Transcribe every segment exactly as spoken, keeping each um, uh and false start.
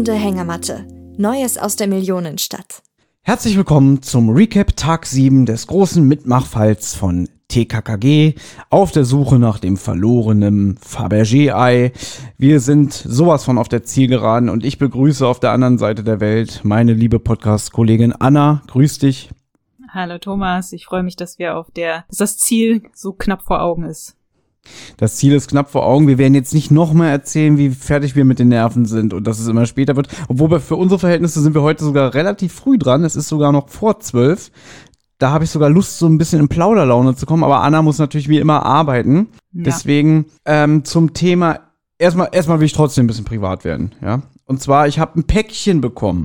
Rasende Hängematte. Neues aus der Millionenstadt. Herzlich willkommen zum Recap Tag sieben des großen Mitmachfalls von T K K G auf der Suche nach dem verlorenen Fabergé-Ei. Wir sind sowas von auf der Zielgeraden und ich begrüße auf der anderen Seite der Welt meine liebe Podcast-Kollegin Anna. Grüß dich. Hallo Thomas, ich freue mich, dass wir auf der, dass das Ziel so knapp vor Augen ist. Das Ziel ist knapp vor Augen. Wir werden jetzt nicht noch mal erzählen, wie fertig wir mit den Nerven sind und dass es immer später wird. Obwohl wir für unsere Verhältnisse sind wir heute sogar relativ früh dran. Es ist sogar noch vor zwölf. Da habe ich sogar Lust, so ein bisschen in Plauderlaune zu kommen. Aber Anna muss natürlich wie immer arbeiten. Ja. Deswegen ähm, zum Thema, erstmal erstmal will ich trotzdem ein bisschen privat werden. Ja. Und zwar, ich habe ein Päckchen bekommen.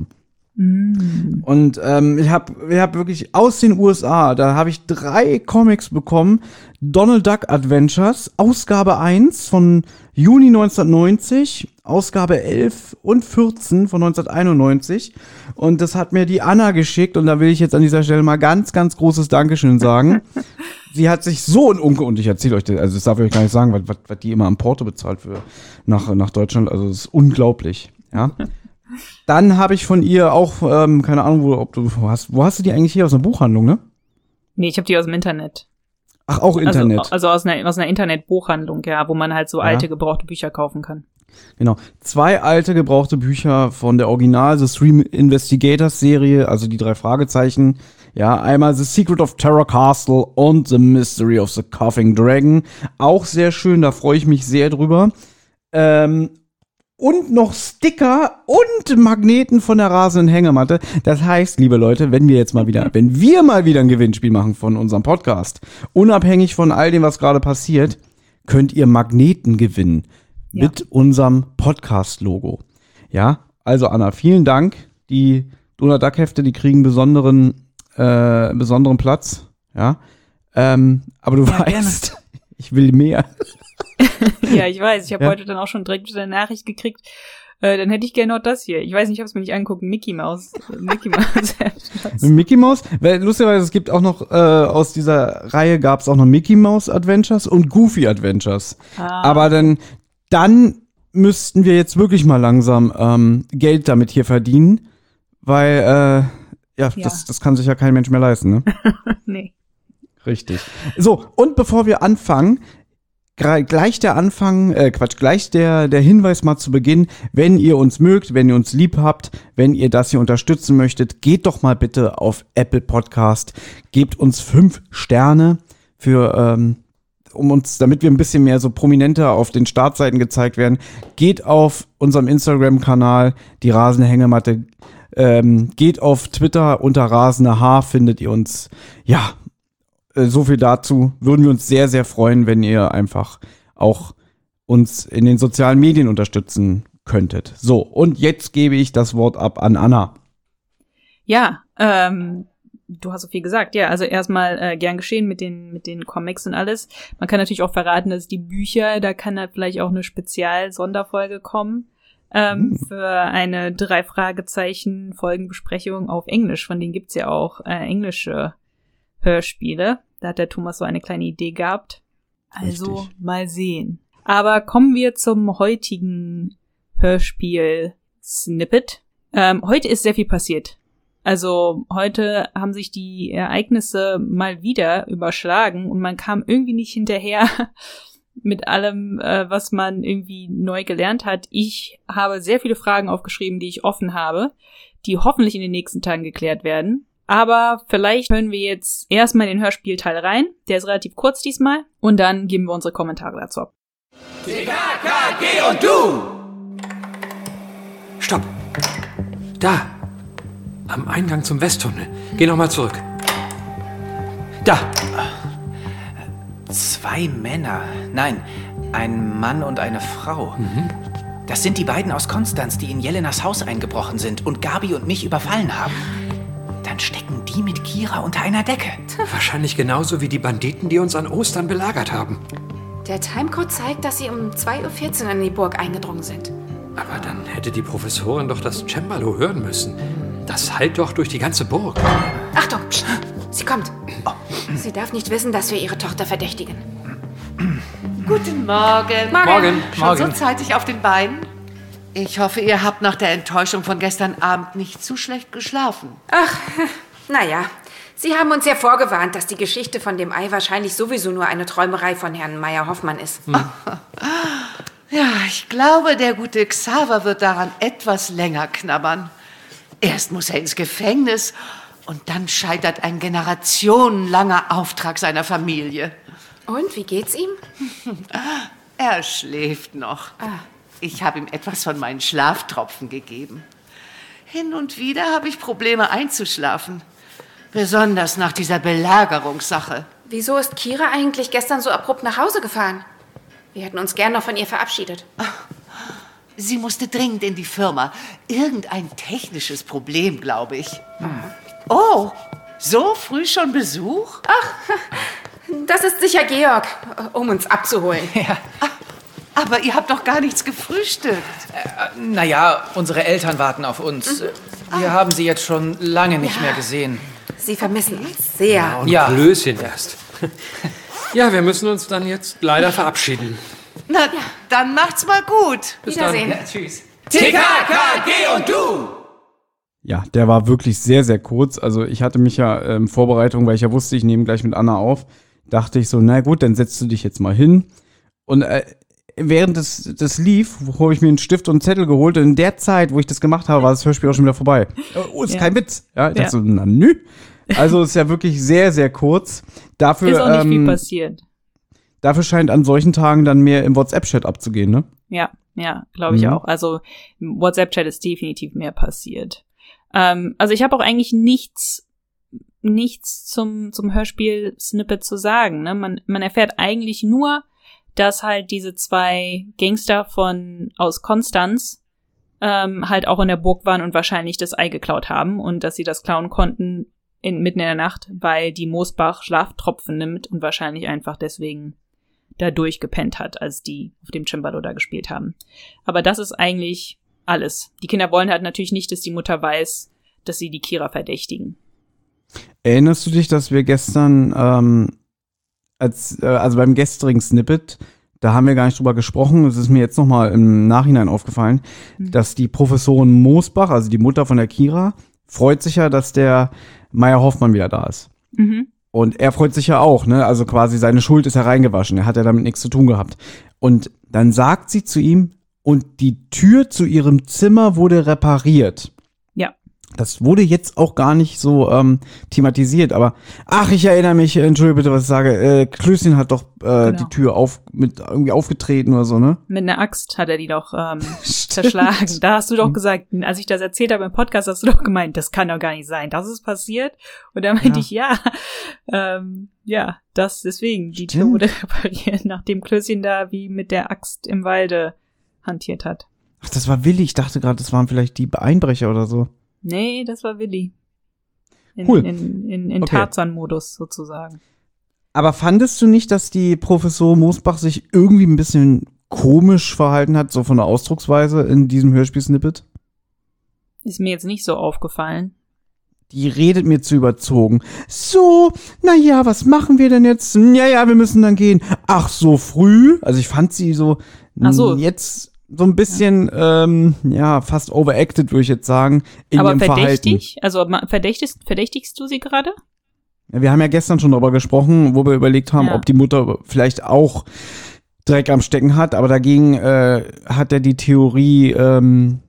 Mm. Und ähm, ich habe ich hab wirklich aus den U S A, da habe ich drei Comics bekommen. Donald Duck Adventures, Ausgabe eins von Juni neunzehnhundertneunzig, Ausgabe elf und vierzehn von neunzehnhunderteinundneunzig. Und das hat mir die Anna geschickt und da will ich jetzt an dieser Stelle mal ganz, ganz großes Dankeschön sagen. Sie hat sich so ein Unke, und ich erzähle euch das, also das darf ich euch gar nicht sagen, was, was, was die immer am Porto bezahlt für nach, nach Deutschland, also das ist unglaublich, ja. Dann habe ich von ihr auch, ähm, keine Ahnung, wo, ob du wo hast, wo hast du die eigentlich hier aus einer Buchhandlung, ne? Nee, ich habe die aus dem Internet. Ach, auch Internet. Also, also aus einer, aus einer Internetbuchhandlung, ja, wo man halt so ja. alte, gebrauchte Bücher kaufen kann. Genau. Zwei alte, gebrauchte Bücher von der Original The Three Investigators Serie, also die drei Fragezeichen. Ja, einmal The Secret of Terror Castle und The Mystery of the Coughing Dragon. Auch sehr schön, da freue ich mich sehr drüber. Ähm, Und noch Sticker und Magneten von der rasenden Hängematte. Das heißt, liebe Leute, wenn wir jetzt mal wieder, wenn wir mal wieder ein Gewinnspiel machen von unserem Podcast, unabhängig von all dem, was gerade passiert, könnt ihr Magneten gewinnen ja. mit unserem Podcast-Logo. Ja, also Anna, vielen Dank. Die Donald Duck Hefte, die kriegen besonderen, äh, besonderen Platz. Ja, ähm, aber du ja, weißt, gerne. Ich will mehr. Ja, ich weiß. Ich habe ja. heute dann auch schon direkt eine Nachricht gekriegt. Äh, dann hätte ich gerne noch das hier. Ich weiß nicht, ich habe es mir nicht angeguckt. Mickey Mouse. Mickey Mouse. Mickey Mouse? Weil lustigerweise, es gibt auch noch, äh, aus dieser Reihe gab es auch noch Mickey Mouse Adventures und Goofy Adventures. Ah. Aber dann, dann müssten wir jetzt wirklich mal langsam ähm, Geld damit hier verdienen. Weil, äh, ja, ja. Das, das kann sich ja kein Mensch mehr leisten, ne? Nee. Richtig. So, und bevor wir anfangen, Gleich der Anfang, äh, Quatsch, gleich der, der Hinweis mal zu Beginn, wenn ihr uns mögt, wenn ihr uns lieb habt, wenn ihr das hier unterstützen möchtet, geht doch mal bitte auf Apple Podcast, gebt uns fünf Sterne für, ähm, um uns, damit wir ein bisschen mehr so prominenter auf den Startseiten gezeigt werden. Geht auf unserem Instagram-Kanal, die rasende Hängematte, ähm, geht auf Twitter unter rasende Haar, findet ihr uns, ja, so viel dazu. Würden wir uns sehr, sehr freuen, wenn ihr einfach auch uns in den sozialen Medien unterstützen könntet. So, und jetzt gebe ich das Wort ab an Anna. Ja, ähm, du hast so viel gesagt. Ja, also erstmal äh, gern geschehen mit den mit den Comics und alles. Man kann natürlich auch verraten, dass die Bücher, da kann halt vielleicht auch eine Spezial-Sonderfolge kommen ähm, hm. für eine drei Fragezeichen Folgenbesprechung auf Englisch. Von denen gibt's ja auch äh, englische Hörspiele. Da hat der Thomas so eine kleine Idee gehabt. Also Richtig. Mal sehen. Aber kommen wir zum heutigen Hörspiel-Snippet. Ähm, heute ist sehr viel passiert. Also heute haben sich die Ereignisse mal wieder überschlagen und man kam irgendwie nicht hinterher mit allem, äh, was man irgendwie neu gelernt hat. Ich habe sehr viele Fragen aufgeschrieben, die ich offen habe, die hoffentlich in den nächsten Tagen geklärt werden. Aber vielleicht hören wir jetzt erstmal in den Hörspielteil rein. Der ist relativ kurz diesmal. Und dann geben wir unsere Kommentare dazu ab. T K K G und du! Stopp! Da! Am Eingang zum Westtunnel. Geh nochmal zurück. Da! Zwei Männer. Nein, ein Mann und eine Frau. Mhm. Das sind die beiden aus Konstanz, die in Jelenas Haus eingebrochen sind und Gabi und mich überfallen haben. Dann stecken die mit Kira unter einer Decke. Wahrscheinlich genauso wie die Banditen, die uns an Ostern belagert haben. Der Timecode zeigt, dass sie um zwei Uhr vierzehn in die Burg eingedrungen sind. Aber dann hätte die Professorin doch das Cembalo hören müssen. Das hallt doch durch die ganze Burg. Achtung, pst, sie kommt. Sie darf nicht wissen, dass wir ihre Tochter verdächtigen. Guten Morgen. Morgen. Schon Morgen. so zeitig auf den Beinen? Ich hoffe, ihr habt nach der Enttäuschung von gestern Abend nicht zu schlecht geschlafen. Ach, naja. Sie haben uns ja vorgewarnt, dass die Geschichte von dem Ei wahrscheinlich sowieso nur eine Träumerei von Herrn Meyer-Hoffmann ist. Hm. Ja, ich glaube, der gute Xaver wird daran etwas länger knabbern. Erst muss er ins Gefängnis und dann scheitert ein generationenlanger Auftrag seiner Familie. Und, wie geht's ihm? Er schläft noch. Ah. Ich habe ihm etwas von meinen Schlaftropfen gegeben. Hin und wieder habe ich Probleme einzuschlafen. Besonders nach dieser Belagerungssache. Wieso ist Kira eigentlich gestern so abrupt nach Hause gefahren? Wir hätten uns gern noch von ihr verabschiedet. Sie musste dringend in die Firma. Irgendein technisches Problem, glaube ich. Hm. Oh, so früh schon Besuch? Ach, das ist sicher Georg, um uns abzuholen. Ja. Aber ihr habt doch gar nichts gefrühstückt. Äh, naja, unsere Eltern warten auf uns. Wir ah. haben sie jetzt schon lange nicht ja. mehr gesehen. Sie vermissen uns sehr. Ja, und ja. Klößchen erst. Ja, wir müssen uns dann jetzt leider verabschieden. Na, ja. dann macht's mal gut. Bis Wiedersehen. Ja, tschüss. T K K G und du! Ja, der war wirklich sehr, sehr kurz. Also ich hatte mich ja in ähm, Vorbereitung, weil ich ja wusste, ich nehme gleich mit Anna auf, dachte ich so, na gut, dann setzt du dich jetzt mal hin. Und äh, während das, das lief, habe ich mir einen Stift und einen Zettel geholt. Und in der Zeit, wo ich das gemacht habe, war das Hörspiel auch schon wieder vorbei. Oh, ist ja. kein Witz. Ja, ich dachte ja. so, na nü. Also ist ja wirklich sehr, sehr kurz. Dafür, ist auch nicht ähm, viel passiert. Dafür scheint an solchen Tagen dann mehr im WhatsApp-Chat abzugehen, ne? Ja, ja, glaube ich mhm. auch. Also im WhatsApp-Chat ist definitiv mehr passiert. Ähm, also ich habe auch eigentlich nichts, nichts zum zum Hörspiel-Snippet zu sagen. Ne? Man man erfährt eigentlich nur, dass halt diese zwei Gangster von aus Konstanz ähm, halt auch in der Burg waren und wahrscheinlich das Ei geklaut haben und dass sie das klauen konnten in, mitten in der Nacht, weil die Moosbach Schlaftropfen nimmt und wahrscheinlich einfach deswegen da durchgepennt hat, als die auf dem Cembalo da gespielt haben. Aber das ist eigentlich alles. Die Kinder wollen halt natürlich nicht, dass die Mutter weiß, dass sie die Kira verdächtigen. Erinnerst du dich, dass wir gestern, ähm, als, äh, also beim gestrigen Snippet, da haben wir gar nicht drüber gesprochen, es ist mir jetzt nochmal im Nachhinein aufgefallen, mhm. dass die Professorin Moosbach, also die Mutter von der Kira, freut sich ja, dass der Meyer-Hoffmann wieder da ist. Mhm. Und er freut sich ja auch, ne? Also quasi seine Schuld ist ja reingewaschen. Er hat ja damit nichts zu tun gehabt. Und dann sagt sie zu ihm, und die Tür zu ihrem Zimmer wurde repariert. Ja. Das wurde jetzt auch gar nicht so ähm, thematisiert, aber ach, ich erinnere mich, entschuldige bitte, was ich sage, äh, Klößchen hat doch äh, genau. die Tür auf mit irgendwie aufgetreten oder so, ne? Mit einer Axt hat er die doch ähm, zerschlagen. Da hast du doch gesagt, als ich das erzählt habe im Podcast, hast du doch gemeint, das kann doch gar nicht sein, das ist passiert. Und da meinte ja. ich, ja, ähm, ja, das deswegen, die Stimmt. Tür wurde repariert, nachdem Klößchen da wie mit der Axt im Walde hantiert hat. Ach, das war Willi, ich dachte gerade, das waren vielleicht die Einbrecher oder so. Nee, das war Willi. In, cool. In, in, in okay. Tarzan-Modus sozusagen. Aber fandest du nicht, dass die Professor Moosbach sich irgendwie ein bisschen komisch verhalten hat, so von der Ausdrucksweise in diesem Hörspiel-Snippet? Ist mir jetzt nicht so aufgefallen. Die redet mir zu überzogen. So, na ja, was machen wir denn jetzt? Ja, ja, wir müssen dann gehen. Ach, so früh? Also ich fand sie so, Ach so. jetzt so ein bisschen, ja, ähm, ja fast overacted, würde ich jetzt sagen, in Aber ihrem verdächtig? Verhalten. Also verdächtigst, verdächtigst du sie gerade? Ja, wir haben ja gestern schon darüber gesprochen, wo wir überlegt haben, ja. ob die Mutter vielleicht auch Dreck am Stecken hat. Aber dagegen äh, hat er die Theorie ähm,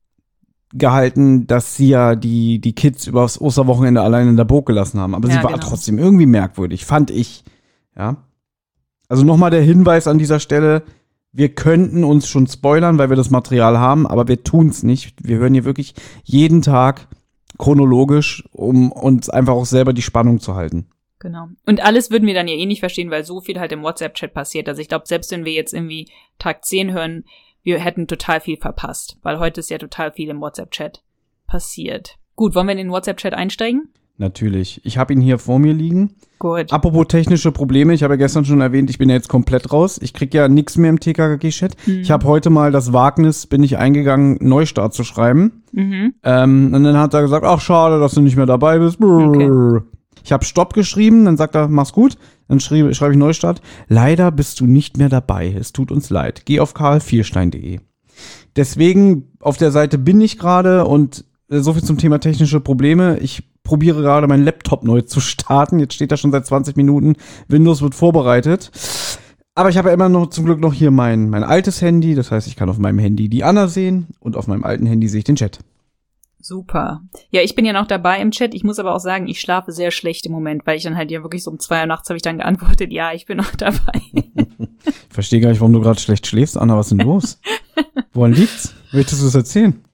gehalten, dass sie ja die, die Kids übers Osterwochenende allein in der Burg gelassen haben. Aber ja, sie war genau. trotzdem irgendwie merkwürdig, fand ich. Ja. Also nochmal der Hinweis an dieser Stelle, wir könnten uns schon spoilern, weil wir das Material haben, aber wir tun's nicht. Wir hören hier wirklich jeden Tag chronologisch, um uns einfach auch selber die Spannung zu halten. Genau. Und alles würden wir dann ja eh nicht verstehen, weil so viel halt im WhatsApp-Chat passiert. Also ich glaube, selbst wenn wir jetzt irgendwie Tag zehn hören, wir hätten total viel verpasst, weil heute ist ja total viel im WhatsApp-Chat passiert. Gut, wollen wir in den WhatsApp-Chat einsteigen? Natürlich. Ich habe ihn hier vor mir liegen. Gut. Apropos technische Probleme, ich habe ja gestern schon erwähnt, ich bin ja jetzt komplett raus. Ich krieg ja nichts mehr im T K K G-Chat. Mhm. Ich habe heute mal das Wagnis, bin ich eingegangen, Neustart zu schreiben. Mhm. Ähm, und dann hat er gesagt, ach schade, dass du nicht mehr dabei bist. Okay. Ich habe Stopp geschrieben, dann sagt er, mach's gut. Dann schreibe schreib ich Neustart. Leider bist du nicht mehr dabei. Es tut uns leid. Geh auf karl vierstein punkt de. Deswegen, auf der Seite bin ich gerade und äh, so viel zum Thema technische Probleme. Ich probiere gerade meinen Laptop neu zu starten. Jetzt steht da schon seit zwanzig Minuten. Windows wird vorbereitet. Aber ich habe ja immer noch zum Glück noch hier mein, mein altes Handy. Das heißt, ich kann auf meinem Handy die Anna sehen und auf meinem alten Handy sehe ich den Chat. Super. Ja, ich bin ja noch dabei im Chat. Ich muss aber auch sagen, ich schlafe sehr schlecht im Moment, weil ich dann halt ja wirklich so um zwei Uhr nachts habe ich dann geantwortet, ja, ich bin noch dabei. Ich verstehe gar nicht, warum du gerade schlecht schläfst. Anna, was ist denn los? Woran liegt's? Möchtest du es erzählen?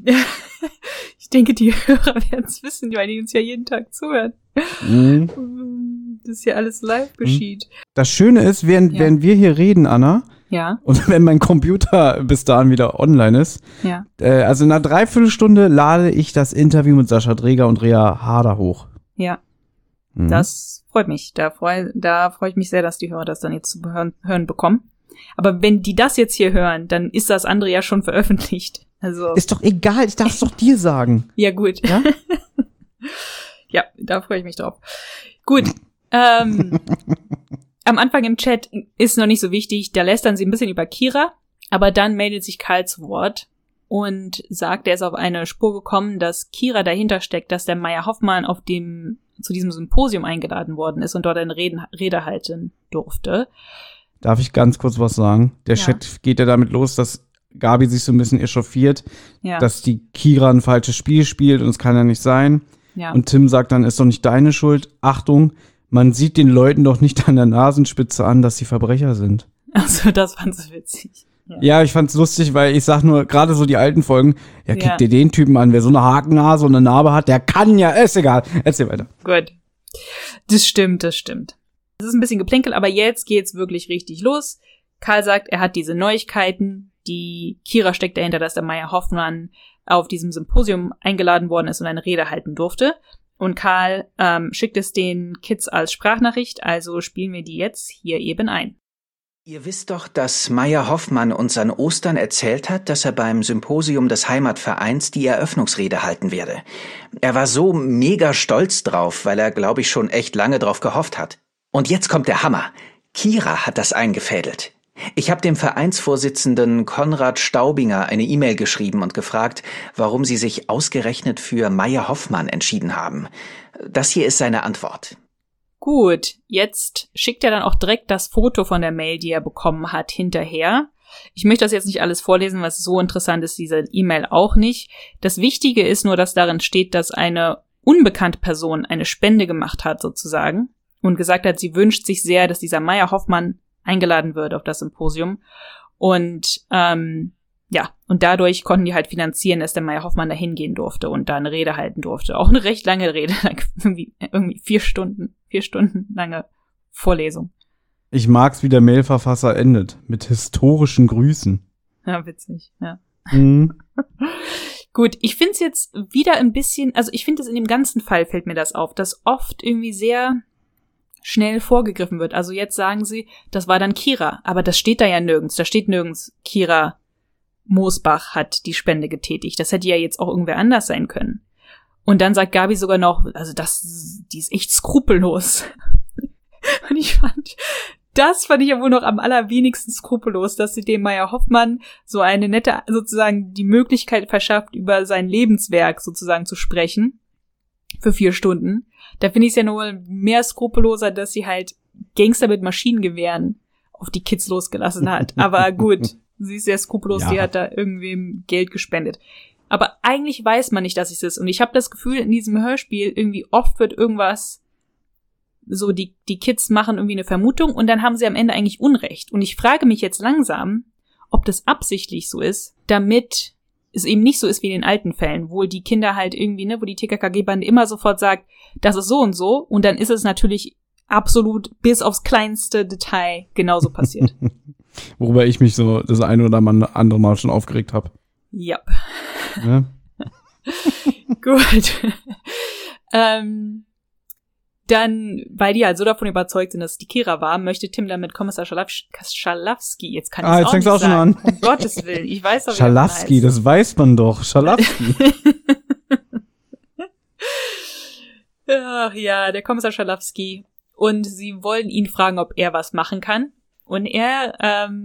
Ich denke, die Hörer werden es wissen, weil die uns ja jeden Tag zuhören. Mhm. Das hier alles live geschieht. Das Schöne ist, während, Ja. während wir hier reden, Anna, Ja, und wenn mein Computer bis dahin wieder online ist, ja. äh, also in einer Dreiviertelstunde lade ich das Interview mit Sascha Dreger und Rea Harder hoch. Ja, Mhm. das freut mich. Da freue da freu ich mich sehr, dass die Hörer das dann jetzt zu hören, hören bekommen. Aber wenn die das jetzt hier hören, dann ist das andere ja schon veröffentlicht. Also, Ist doch egal, ich darf es doch dir sagen. ja gut. Ja? Ja, da freue ich mich drauf. Gut. Ähm, am Anfang im Chat ist noch nicht so wichtig, da lästern sie ein bisschen über Kira, aber dann meldet sich Karl zu Wort und sagt, er ist auf eine Spur gekommen, dass Kira dahinter steckt, dass der Meier Hoffmann auf dem zu diesem Symposium eingeladen worden ist und dort eine Reden, Rede halten durfte. Darf ich ganz kurz was sagen? Der Ja. Chat geht ja damit los, dass Gabi sich so ein bisschen echauffiert, Ja, dass die Kira ein falsches Spiel spielt und es kann ja nicht sein. ja. Und Tim sagt dann, ist doch nicht deine Schuld. Achtung, man sieht den Leuten doch nicht an der Nasenspitze an, dass sie Verbrecher sind. Also das fand sie witzig. Ja. Ja, ich fand's lustig, weil ich sag nur, gerade so die alten Folgen, ja, guck Ja. dir den Typen an, wer so eine Hakennase und eine Narbe hat, der kann ja, ist egal. Erzähl weiter. Gut. Das stimmt, das stimmt. Das ist ein bisschen Geplänkel, aber jetzt geht's wirklich richtig los. Karl sagt, er hat diese Neuigkeiten. Die Kira steckt dahinter, dass der Meier Hoffmann auf diesem Symposium eingeladen worden ist und eine Rede halten durfte. Und Karl ähm, schickt es den Kids als Sprachnachricht, also spielen wir die jetzt hier eben ein. Ihr wisst doch, dass Meier Hoffmann uns an Ostern erzählt hat, dass er beim Symposium des Heimatvereins die Eröffnungsrede halten werde. Er war so mega stolz drauf, weil er, glaube ich, schon echt lange drauf gehofft hat. Und jetzt kommt der Hammer. Kira hat das eingefädelt. Ich habe dem Vereinsvorsitzenden Konrad Staubinger eine E-Mail geschrieben und gefragt, warum sie sich ausgerechnet für Meier Hoffmann entschieden haben. Das hier ist seine Antwort. Gut, jetzt schickt er dann auch direkt das Foto von der Mail, die er bekommen hat, hinterher. Ich möchte das jetzt nicht alles vorlesen, was so interessant ist, diese E-Mail auch nicht. Das Wichtige ist nur, dass darin steht, dass eine unbekannte Person eine Spende gemacht hat, sozusagen, und gesagt hat, sie wünscht sich sehr, dass dieser Meier Hoffmann eingeladen wird auf das Symposium. Und ähm, ja, und dadurch konnten die halt finanzieren, dass der Meier Hoffmann da hingehen durfte und da eine Rede halten durfte. Auch eine recht lange Rede, irgendwie, irgendwie vier Stunden, vier Stunden lange Vorlesung. Ich mag's, wie der Mailverfasser endet. Mit historischen Grüßen. Ja, witzig, ja. Mhm. Gut, ich finde es jetzt wieder ein bisschen, also ich finde es in dem ganzen Fall fällt mir das auf, dass oft irgendwie sehr schnell vorgegriffen wird. Also jetzt sagen sie, das war dann Kira, aber das steht da ja nirgends. Da steht nirgends, Kira Moosbach hat die Spende getätigt. Das hätte ja jetzt auch irgendwer anders sein können. Und dann sagt Gabi sogar noch, also das, die ist echt skrupellos. Und ich fand, das fand ich ja wohl noch am allerwenigsten skrupellos, dass sie dem Meier Hoffmann so eine nette, sozusagen die Möglichkeit verschafft, über sein Lebenswerk sozusagen zu sprechen. Für vier Stunden. Da finde ich es ja nur mehr skrupelloser, dass sie halt Gangster mit Maschinengewehren auf die Kids losgelassen hat. Aber gut, sie ist sehr skrupellos, Ja. die hat da irgendwem Geld gespendet. Aber eigentlich weiß man nicht, dass es ist. Und ich habe das Gefühl, in diesem Hörspiel irgendwie oft wird irgendwas so, die, die Kids machen irgendwie eine Vermutung und dann haben sie am Ende eigentlich Unrecht. Und ich frage mich jetzt langsam, ob das absichtlich so ist, damit es eben nicht so ist wie in den alten Fällen, wo die Kinder halt irgendwie, ne, wo die T K K G-Bande immer sofort sagt, das ist so und so, und dann ist es natürlich absolut bis aufs kleinste Detail genauso passiert. Worüber ich mich so das eine oder andere Mal schon aufgeregt habe. Ja. Ne? Gut. ähm, dann, weil die halt so davon überzeugt sind, dass es die Kira war, möchte Tim dann mit Kommissar Schalaf- Schalafsky, jetzt kann ich Ah, es jetzt auch fängst nicht du auch schon sagen. an. Um Gottes Willen, ich weiß doch, wie Schalafsky, das das weiß man doch. Schalafsky. Ach ja, der Kommissar Schalafsky. Und sie wollen ihn fragen, ob er was machen kann. Und er ähm,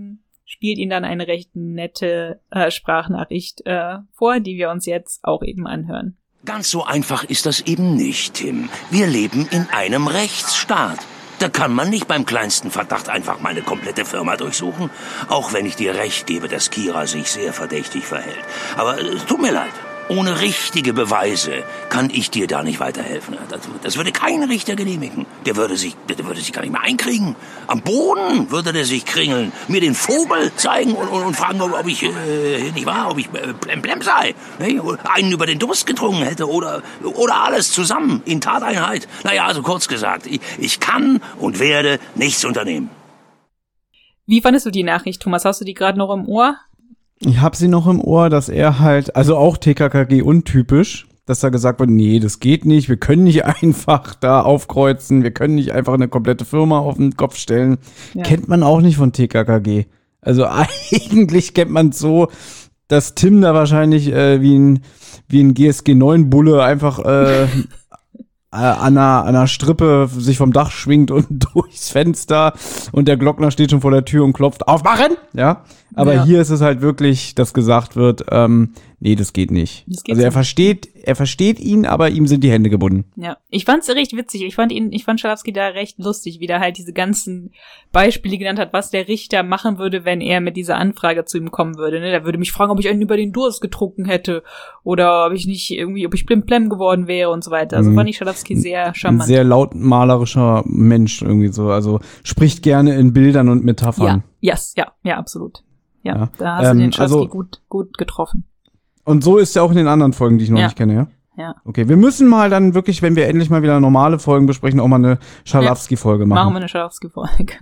spielt ihnen dann eine recht nette äh, Sprachnachricht äh, vor, die wir uns jetzt auch eben anhören. Ganz so einfach ist das eben nicht, Tim. Wir leben in einem Rechtsstaat. Da kann man nicht beim kleinsten Verdacht einfach meine komplette Firma durchsuchen. Auch wenn ich dir recht gebe, dass Kira sich sehr verdächtig verhält. Aber es tut mir leid. Ohne richtige Beweise kann ich dir da nicht weiterhelfen. Das, das würde kein Richter genehmigen. Der würde sich, der würde sich gar nicht mehr einkriegen. Am Boden würde der sich kringeln, mir den Vogel zeigen und, und, und fragen, ob ich äh, nicht wahr, ob ich äh, Plemplem sei, ne? Einen über den Durst getrunken hätte oder oder alles zusammen in Tateinheit. Naja, also kurz gesagt, ich, ich kann und werde nichts unternehmen. Wie fandest du die Nachricht, Thomas? Hast du die gerade noch im Ohr? Ich habe sie noch im Ohr, dass er halt, also auch T K K G untypisch, dass da gesagt wird, nee, das geht nicht, wir können nicht einfach da aufkreuzen, wir können nicht einfach eine komplette Firma auf den Kopf stellen. Ja. Kennt man auch nicht von T K K G. Also eigentlich kennt man es so, dass Tim da wahrscheinlich äh, wie ein, wie ein G S G neun Bulle einfach äh, an einer, an einer Strippe sich vom Dach schwingt und durchs Fenster und der Glockner steht schon vor der Tür und klopft, aufmachen! Ja, aber ja. Hier ist es halt wirklich, dass gesagt wird, ähm, nee, das geht nicht. Das geht also er so. versteht, er versteht ihn, aber ihm sind die Hände gebunden. Ja, ich fand's recht witzig. Ich fand ihn, ich fand Schalowski da recht lustig, wie der halt diese ganzen Beispiele genannt hat, was der Richter machen würde, wenn er mit dieser Anfrage zu ihm kommen würde. Ne? Der würde mich fragen, ob ich einen über den Durst getrunken hätte oder ob ich nicht irgendwie, ob ich blimplem geworden wäre und so weiter. Also mhm. fand ich Schalowski sehr charmant. Ein sehr lautmalerischer Mensch irgendwie so. Also spricht gerne in Bildern und Metaphern. Ja, yes, ja, ja, absolut. Ja, ja. Da hast ähm, du den Schalowski also, gut, gut getroffen. Und so ist er auch in den anderen Folgen, die ich noch ja. nicht kenne, ja? Ja. Okay, wir müssen mal dann wirklich, wenn wir endlich mal wieder normale Folgen besprechen, auch mal eine Schalowski-Folge machen. Machen wir eine Schalowski-Folge.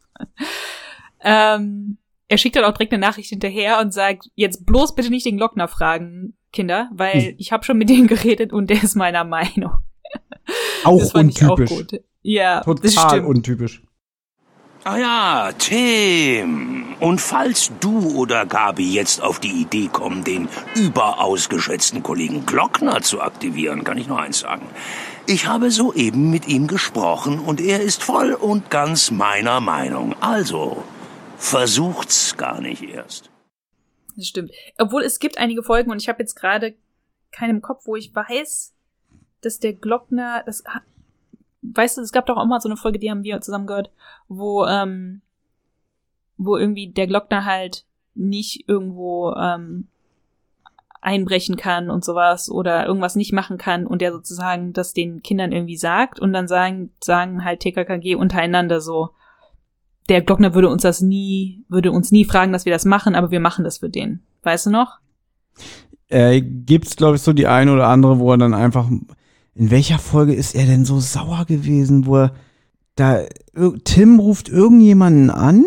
ähm, er schickt dann auch direkt eine Nachricht hinterher und sagt, jetzt bloß bitte nicht den Glockner fragen, Kinder, weil hm. ich habe schon mit dem geredet und der ist meiner Meinung. Auch das fand untypisch. Ich auch gut. Ja, total das stimmt. untypisch. Ah ja, Tim. Und falls du oder Gabi jetzt auf die Idee kommen, den überaus geschätzten Kollegen Glockner zu aktivieren, kann ich nur eins sagen. Ich habe soeben mit ihm gesprochen und er ist voll und ganz meiner Meinung. Also, versucht's gar nicht erst. Das stimmt. Obwohl es gibt einige Folgen und ich habe jetzt gerade keinen im Kopf, wo ich weiß, dass der Glockner, das, weißt du, es gab doch auch mal so eine Folge, die haben wir zusammen gehört, wo, ähm, wo irgendwie der Glockner halt nicht irgendwo ähm, einbrechen kann und sowas oder irgendwas nicht machen kann und der sozusagen das den Kindern irgendwie sagt und dann sagen, sagen halt T K K G untereinander so, der Glockner würde uns das nie, würde uns nie fragen, dass wir das machen, aber wir machen das für den. Weißt du noch? Äh, gibt's, glaube ich, so die eine oder andere, wo er dann einfach, in welcher Folge ist er denn so sauer gewesen, wo er da, Tim ruft irgendjemanden an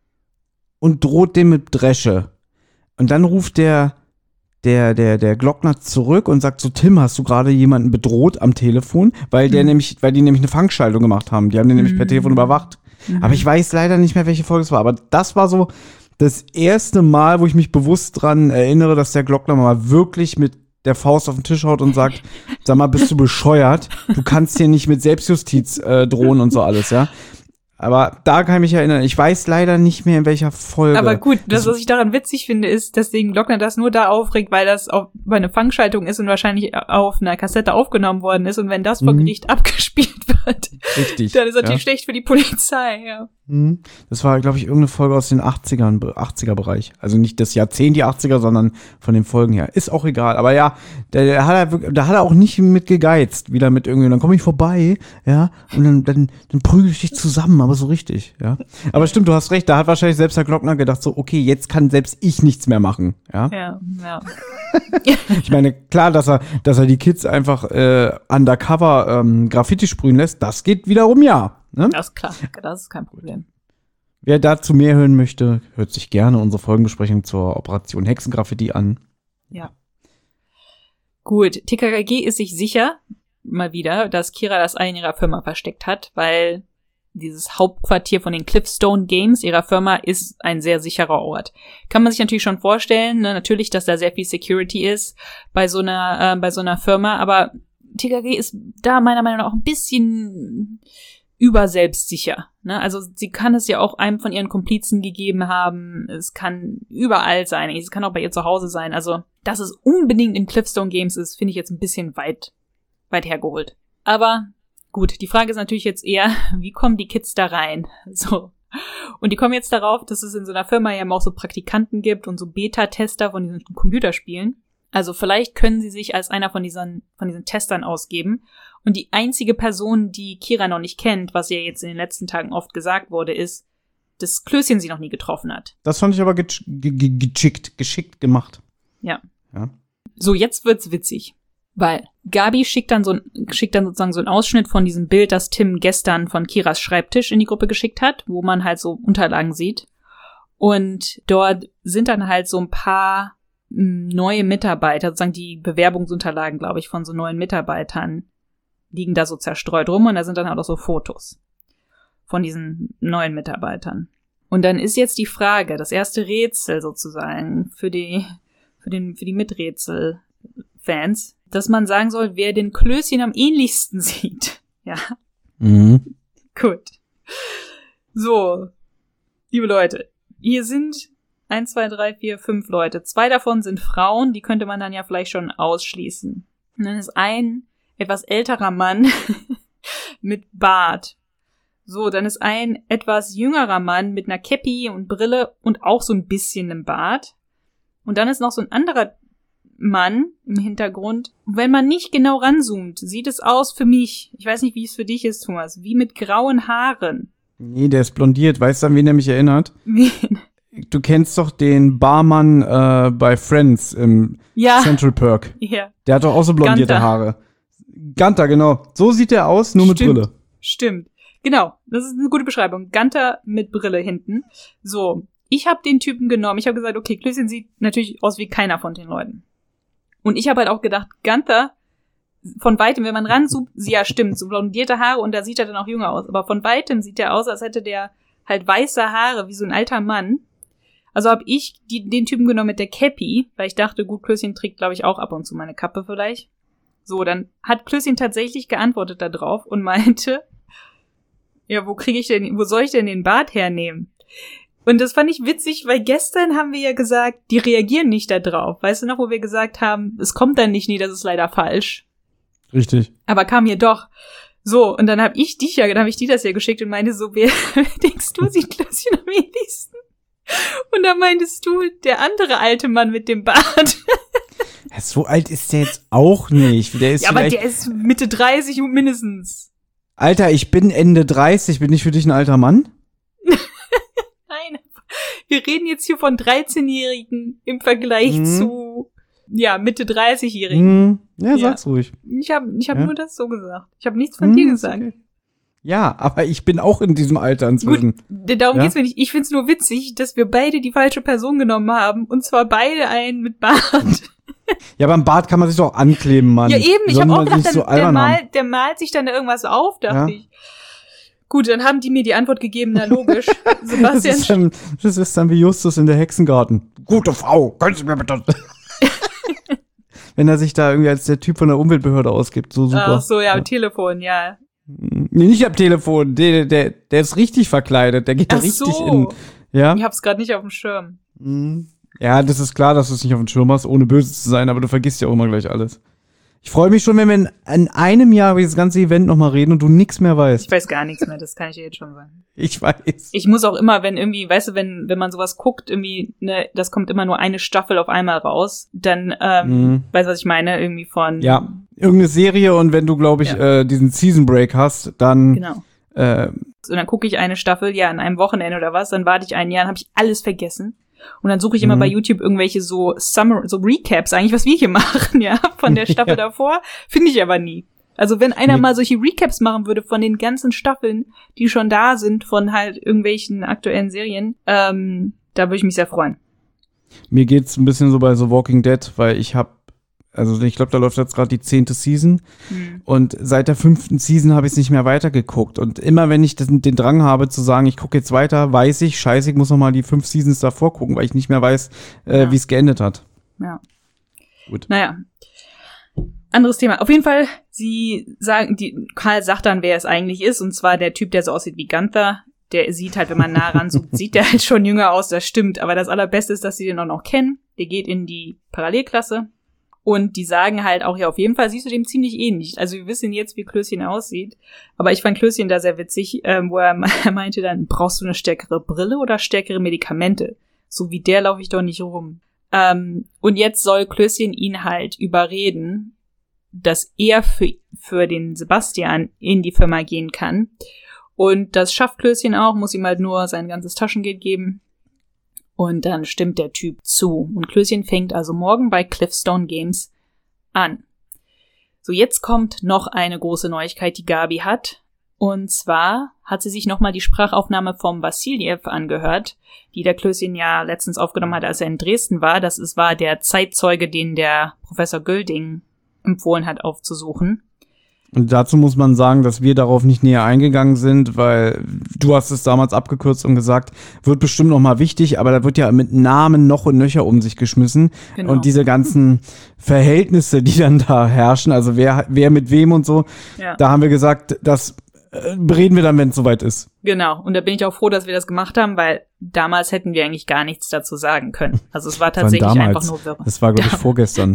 und droht dem mit Dresche. Und dann ruft der, der, der, der Glockner zurück und sagt so, Tim, hast du gerade jemanden bedroht am Telefon? Weil der mhm. nämlich, weil die nämlich eine Fangschaltung gemacht haben. Die haben den mhm. nämlich per Telefon überwacht. Mhm. Aber ich weiß leider nicht mehr, welche Folge es war. Aber das war so das erste Mal, wo ich mich bewusst dran erinnere, dass der Glockner mal wirklich mit der Faust auf den Tisch haut und sagt, sag mal, bist du bescheuert? Du kannst hier nicht mit Selbstjustiz äh, drohen und so alles, ja. Aber da kann ich mich erinnern. Ich weiß leider nicht mehr, in welcher Folge. Aber gut, das, was ich daran witzig finde, ist, dass den Glockner das nur da aufregt, weil das auf eine Fangschaltung ist und wahrscheinlich auf einer Kassette aufgenommen worden ist. Und wenn das vor Gericht mhm. abgespielt wird, richtig, dann ist das natürlich ja. schlecht für die Polizei, ja. Mhm. Das war, glaube ich, irgendeine Folge aus den achtzigern, achtziger-Bereich. Also nicht das Jahrzehnt, die achtziger, sondern von den Folgen her. Ist auch egal. Aber ja, der, der hat er wirklich, da hat er auch nicht mit gegeizt. Wieder mit irgendwie, dann komme ich vorbei, ja, und dann, dann, dann prügel ich dich zusammen, aber so richtig, ja. Aber stimmt, du hast recht, da hat wahrscheinlich selbst der Glockner gedacht, so, okay, jetzt kann selbst ich nichts mehr machen, ja. Ja, ja. Ich meine, klar, dass er, dass er die Kids einfach äh, undercover ähm, Graffiti sprühen lässt, das geht wiederum ja. Ne? Das ist klar, das ist kein Problem. Wer dazu mehr hören möchte, hört sich gerne unsere Folgenbesprechung zur Operation Hexengraffiti an. Ja. Gut, T K K G ist sich sicher, mal wieder, dass Kira das Ei in ihrer Firma versteckt hat, weil dieses Hauptquartier von den Cliffstone Games, ihrer Firma, ist ein sehr sicherer Ort. Kann man sich natürlich schon vorstellen, ne? Natürlich, dass da sehr viel Security ist bei so einer, äh, bei so einer Firma, aber T K K G ist da meiner Meinung nach auch ein bisschen überselbstsicher. Ne? Also sie kann es ja auch einem von ihren Komplizen gegeben haben. Es kann überall sein. Es kann auch bei ihr zu Hause sein. Also, dass es unbedingt in Cliffstone Games ist, finde ich jetzt ein bisschen weit, weit hergeholt. Aber gut, die Frage ist natürlich jetzt eher, wie kommen die Kids da rein? So. Und die kommen jetzt darauf, dass es in so einer Firma ja auch so Praktikanten gibt und so Beta-Tester von diesen Computerspielen. Also vielleicht können sie sich als einer von diesen, von diesen Testern ausgeben. Und die einzige Person, die Kira noch nicht kennt, was ja jetzt in den letzten Tagen oft gesagt wurde, ist, dass Klößchen sie noch nie getroffen hat. Das fand ich aber ge- ge- geschickt, geschickt gemacht. Ja. Ja. So, jetzt wird's witzig. Weil Gabi schickt dann so ein, schickt dann sozusagen so einen Ausschnitt von diesem Bild, das Tim gestern von Kiras Schreibtisch in die Gruppe geschickt hat, wo man halt so Unterlagen sieht. Und dort sind dann halt so ein paar neue Mitarbeiter, sozusagen die Bewerbungsunterlagen, glaube ich, von so neuen Mitarbeitern liegen da so zerstreut rum und da sind dann halt auch so Fotos von diesen neuen Mitarbeitern. Und dann ist jetzt die Frage, das erste Rätsel sozusagen für die, für den, für die Miträtsel-Fans, dass man sagen soll, wer den Klößchen am ähnlichsten sieht. Ja. Mhm. Gut. So, liebe Leute, hier sind eins, zwei, drei, vier, fünf Leute. Zwei davon sind Frauen, die könnte man dann ja vielleicht schon ausschließen. Und dann ist ein etwas älterer Mann mit Bart. So, dann ist ein etwas jüngerer Mann mit einer Käppi und Brille und auch so ein bisschen einem Bart. Und dann ist noch so ein anderer Mann im Hintergrund. Wenn man nicht genau ranzoomt, sieht es aus für mich, ich weiß nicht, wie es für dich ist, Thomas, wie mit grauen Haaren. Nee, der ist blondiert. Weißt du, an wen der mich erinnert? Wen? Du kennst doch den Barmann äh, bei Friends im Ja. Central Perk. Ja. Der hat doch auch so blondierte Gunther. Haare. Gunther, genau. So sieht der aus, nur mit Stimmt. Brille. Stimmt. Genau, das ist eine gute Beschreibung. Gunther mit Brille hinten. So, ich habe den Typen genommen. Ich habe gesagt, okay, Klößchen sieht natürlich aus wie keiner von den Leuten. Und ich habe halt auch gedacht, Gunther, von weitem, wenn man ranzoomt, sie ja stimmt, so blondierte Haare und da sieht er dann auch jünger aus. Aber von weitem sieht er aus, als hätte der halt weiße Haare, wie so ein alter Mann. Also habe ich die, den Typen genommen mit der Käppi, weil ich dachte, gut, Klößchen trägt, glaube ich, auch ab und zu meine Kappe vielleicht. So, dann hat Klößchen tatsächlich geantwortet da drauf und meinte, ja, wo kriege ich denn, wo soll ich denn den Bart hernehmen? Und das fand ich witzig, weil gestern haben wir ja gesagt, die reagieren nicht da drauf. Weißt du noch, wo wir gesagt haben, es kommt dann nicht, nee, das ist leider falsch. Richtig. Aber kam hier doch. So, und dann habe ich dich ja, dann habe ich dir das ja geschickt und meinte so, wer, wer denkst du, sieht Klößchen am ähnlichsten? Und dann meintest du, der andere alte Mann mit dem Bart. Ja, so alt ist der jetzt auch nicht. Der ist Ja, aber vielleicht, der ist Mitte dreißig mindestens. Alter, ich bin Ende dreißig. Bin ich für dich ein alter Mann? Nein, wir reden jetzt hier von dreizehnjährigen im Vergleich Mhm. zu, ja, Mitte dreißigjährigen. Hm, ja, Ja. sag's ruhig. Ich habe ich hab Ja. nur das so gesagt. Ich habe nichts von Hm, dir ist gesagt. okay. Ja, aber ich bin auch in diesem Alter inzwischen. Gut, darum Ja? geht's mir nicht. Ich find's nur witzig, dass wir beide die falsche Person genommen haben. Und zwar beide einen mit Bart. Ja, beim Bart kann man sich doch ankleben, Mann. Ja, eben. Ich Soll habe man auch gedacht, sich dann, so der, albern haben. mal, der malt sich dann da irgendwas auf, dachte Ja. ich. Gut, dann haben die mir die Antwort gegeben, na logisch. Das Sebastian, ist, dann, das ist dann wie Justus in der Hexengarten. Gute Frau, können Sie mir bitte... Wenn er sich da irgendwie als der Typ von der Umweltbehörde ausgibt, so super. ach so, ja, am Telefon, ja. Nee, nicht am Telefon, der, der, der ist richtig verkleidet, der geht da Ach richtig so. in... Ja? Ich hab's gerade nicht auf dem Schirm. Mhm. Ja, das ist klar, dass du es nicht auf dem Schirm hast, ohne böse zu sein, aber du vergisst ja auch immer gleich alles. Ich freue mich schon, wenn wir in, in einem Jahr über dieses ganze Event nochmal reden und du nichts mehr weißt. Ich weiß gar nichts mehr, das kann ich dir jetzt schon sagen. Ich weiß. Ich muss auch immer, wenn irgendwie, weißt du, wenn wenn man sowas guckt, irgendwie, ne, das kommt immer nur eine Staffel auf einmal raus, dann, ähm, Mhm. weißt du, was ich meine, irgendwie von, Ja, irgendeine Serie und wenn du, glaube ich, Ja. äh, diesen Season Break hast, dann genau. äh, Und dann gucke ich eine Staffel, ja, an einem Wochenende oder was, dann warte ich ein Jahr, dann habe ich alles vergessen. Und dann suche ich immer Mhm. bei YouTube irgendwelche so Summer, so Recaps, eigentlich, was wir hier machen, ja, von der Staffel Ja. davor, finde ich aber nie. Also wenn einer Nee. mal solche Recaps machen würde von den ganzen Staffeln, die schon da sind, von halt irgendwelchen aktuellen Serien, ähm, da würde ich mich sehr freuen. mir geht's ein bisschen so bei The Walking Dead, weil ich habe, also ich glaube, da läuft jetzt gerade die zehnte Season Hm. und seit der fünften Season habe ich es nicht mehr weitergeguckt und immer wenn ich den, den Drang habe zu sagen, ich gucke jetzt weiter, weiß ich, scheiße, ich muss noch mal die fünf Seasons davor gucken, weil ich nicht mehr weiß, äh, Ja. wie es geendet hat. Ja. Gut. Naja. anderes Thema. Auf jeden Fall, sie sagen, die Karl sagt dann, wer es eigentlich ist, und zwar der Typ, der so aussieht wie Gunther. Der sieht halt, wenn man nah ranzoomt, sieht der halt schon jünger aus, das stimmt. Aber das Allerbeste ist, dass sie den auch noch kennen. Der geht in die Parallelklasse. Und die sagen halt auch, ja, auf jeden Fall siehst du dem ziemlich ähnlich. Also wir wissen jetzt, wie Klößchen aussieht. Aber ich fand Klößchen da sehr witzig, ähm, wo er meinte dann, brauchst du eine stärkere Brille oder stärkere Medikamente? So wie der laufe ich doch nicht rum. Ähm, und jetzt soll Klößchen ihn halt überreden, dass er für, für den Sebastian in die Firma gehen kann. Und das schafft Klößchen auch, muss ihm halt nur sein ganzes Taschengeld geben. Und dann stimmt der Typ zu. Und Klößchen fängt also morgen bei Cliffstone Games an. So, jetzt kommt noch eine große Neuigkeit, die Gabi hat. Und zwar hat sie sich nochmal die Sprachaufnahme vom Vassiljev angehört, die der Klößchen ja letztens aufgenommen hat, als er in Dresden war. Das ist, war der Zeitzeuge, den der Professor Gölding empfohlen hat, aufzusuchen. Und dazu muss man sagen, dass wir darauf nicht näher eingegangen sind, weil du hast es damals abgekürzt und gesagt, wird bestimmt noch mal wichtig, aber da wird ja mit Namen noch und nöcher um sich geschmissen. Genau. Und diese ganzen Verhältnisse, die dann da herrschen, also wer, wer mit wem und so, ja. Da haben wir gesagt, das äh, reden wir dann, wenn es soweit ist. Genau, und da bin ich auch froh, dass wir das gemacht haben, weil damals hätten wir eigentlich gar nichts dazu sagen können. Also es war tatsächlich damals, einfach nur wirr. Das war, glaube ich, vorgestern.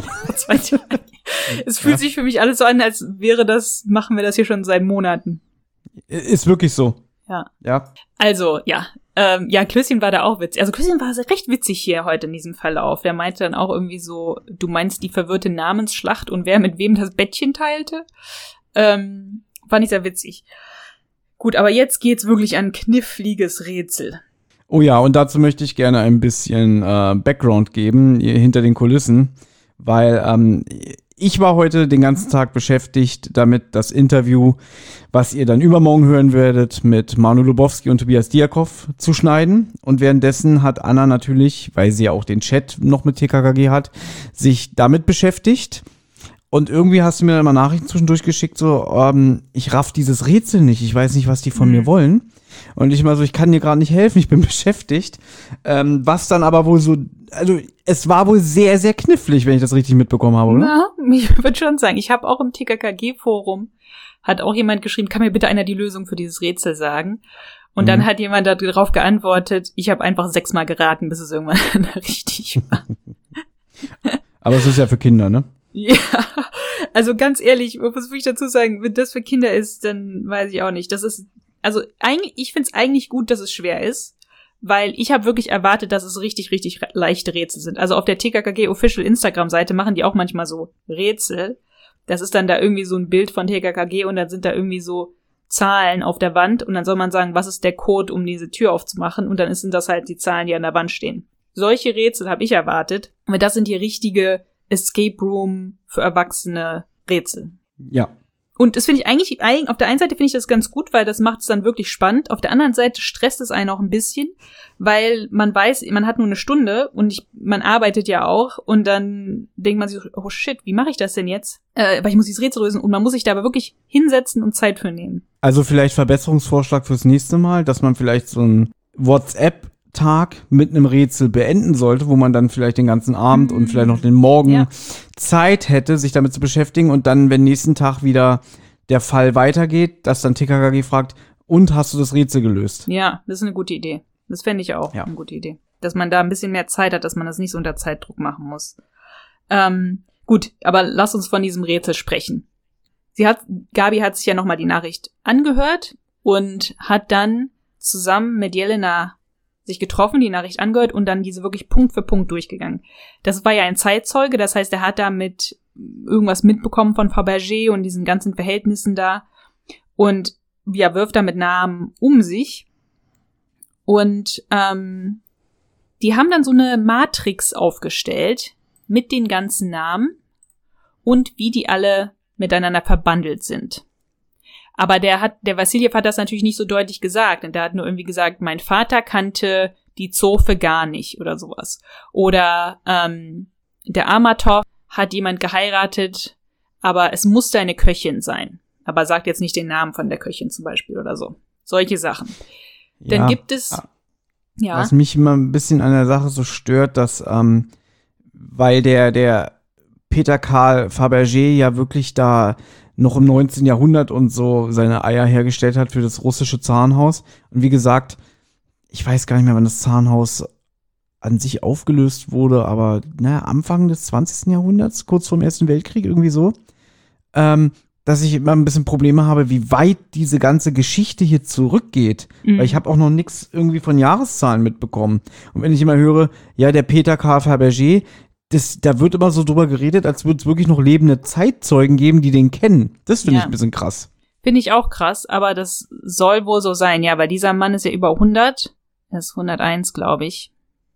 Es fühlt ja. sich für mich alles so an, als wäre das, machen wir das hier schon seit Monaten. Ist wirklich so. Ja. Ja. Also, ja. Ähm, ja, Klößchen war da auch witzig. Also Klößchen war recht witzig hier heute in diesem Verlauf. Der meinte dann auch irgendwie so, du meinst die verwirrte Namensschlacht und wer mit wem das Bettchen teilte? Ähm, fand ich sehr witzig. Gut, aber jetzt geht's wirklich an kniffliges Rätsel. Oh ja, und dazu möchte ich gerne ein bisschen äh, Background geben, hinter den Kulissen, weil ähm, ich war heute den ganzen Tag beschäftigt damit, das Interview, was ihr dann übermorgen hören werdet, mit Manu Lubowski und Tobias Diakov zu schneiden. Und währenddessen hat Anna natürlich, weil sie ja auch den Chat noch mit T K K G hat, sich damit beschäftigt. Und irgendwie hast du mir dann mal Nachrichten zwischendurch geschickt, so, ähm, ich raff dieses Rätsel nicht, ich weiß nicht, was die von mhm. mir wollen. Und ich mal so, ich kann dir gerade nicht helfen, ich bin beschäftigt. Ähm, was dann aber wohl so, also es war wohl sehr, sehr knifflig, wenn ich das richtig mitbekommen habe, oder? Ja, ich würde schon sagen, ich habe auch im T K K G-Forum, hat auch jemand geschrieben, kann mir bitte einer die Lösung für dieses Rätsel sagen? Und mhm. dann hat jemand darauf geantwortet, ich habe einfach sechsmal geraten, bis es irgendwann richtig war. Aber es ist ja für Kinder, ne? Ja, also ganz ehrlich, was will ich dazu sagen, wenn das für Kinder ist, dann weiß ich auch nicht. Das ist, also eigentlich, ich find's eigentlich gut, dass es schwer ist, weil ich habe wirklich erwartet, dass es richtig, richtig leichte Rätsel sind. Also auf der T K K G Official Instagram-Seite machen die auch manchmal so Rätsel. Das ist dann da irgendwie so ein Bild von T K K G und dann sind da irgendwie so Zahlen auf der Wand und dann soll man sagen, was ist der Code, um diese Tür aufzumachen und dann sind das halt die Zahlen, die an der Wand stehen. Solche Rätsel habe ich erwartet, aber das sind die richtige Escape Room für erwachsene Rätsel. Ja. Und das finde ich eigentlich, auf der einen Seite finde ich das ganz gut, weil das macht es dann wirklich spannend. Auf der anderen Seite stresst es einen auch ein bisschen, weil man weiß, man hat nur eine Stunde und ich, man arbeitet ja auch und dann denkt man sich, oh shit, wie mache ich das denn jetzt? Äh, weil ich muss dieses Rätsel lösen und man muss sich da aber wirklich hinsetzen und Zeit für nehmen. Also vielleicht Verbesserungsvorschlag fürs nächste Mal, dass man vielleicht so ein WhatsApp Tag mit einem Rätsel beenden sollte, wo man dann vielleicht den ganzen Abend mhm. und vielleicht noch den Morgen ja. Zeit hätte, sich damit zu beschäftigen und dann, wenn nächsten Tag wieder der Fall weitergeht, dass dann T K K G fragt, und hast du das Rätsel gelöst? Ja, das ist eine gute Idee. Das fände ich auch ja. eine gute Idee. Dass man da ein bisschen mehr Zeit hat, dass man das nicht so unter Zeitdruck machen muss. Ähm, gut, aber lass uns von diesem Rätsel sprechen. Sie hat, Gabi hat sich ja nochmal die Nachricht angehört und hat dann zusammen mit Jelena sich getroffen, die Nachricht angehört und dann diese wirklich Punkt für Punkt durchgegangen. Das war ja ein Zeitzeuge, das heißt, er hat damit irgendwas mitbekommen von Fabergé und diesen ganzen Verhältnissen da und ja, wirft da mit Namen um sich und ähm, die haben dann so eine Matrix aufgestellt mit den ganzen Namen und wie die alle miteinander verbandelt sind. Aber der hat, der Vassiljev hat das natürlich nicht so deutlich gesagt. Und der hat nur irgendwie gesagt, mein Vater kannte die Zofe gar nicht oder sowas. Oder ähm, der Amatov hat jemand geheiratet, aber es musste eine Köchin sein. Aber sagt jetzt nicht den Namen von der Köchin zum Beispiel oder so. Solche Sachen. Ja, dann gibt es, ja. Was mich immer ein bisschen an der Sache so stört, dass, ähm, weil der, der Peter Karl Fabergé ja wirklich da noch im neunzehnten Jahrhundert und so seine Eier hergestellt hat für das russische Zarenhaus. Und wie gesagt, ich weiß gar nicht mehr, wann das Zarenhaus an sich aufgelöst wurde, aber naja, Anfang des zwanzigsten Jahrhunderts, kurz vor dem Ersten Weltkrieg, irgendwie so, ähm, dass ich immer ein bisschen Probleme habe, wie weit diese ganze Geschichte hier zurückgeht. Mhm. Weil ich habe auch noch nichts irgendwie von Jahreszahlen mitbekommen. Und wenn ich immer höre, ja, der Peter Karl Fabergé, das, da wird immer so drüber geredet, als würde es wirklich noch lebende Zeitzeugen geben, die den kennen. Das finde ja. ich ein bisschen krass. Finde ich auch krass, aber das soll wohl so sein, ja, weil dieser Mann ist ja über hundert. Er ist hunderteins, glaube ich.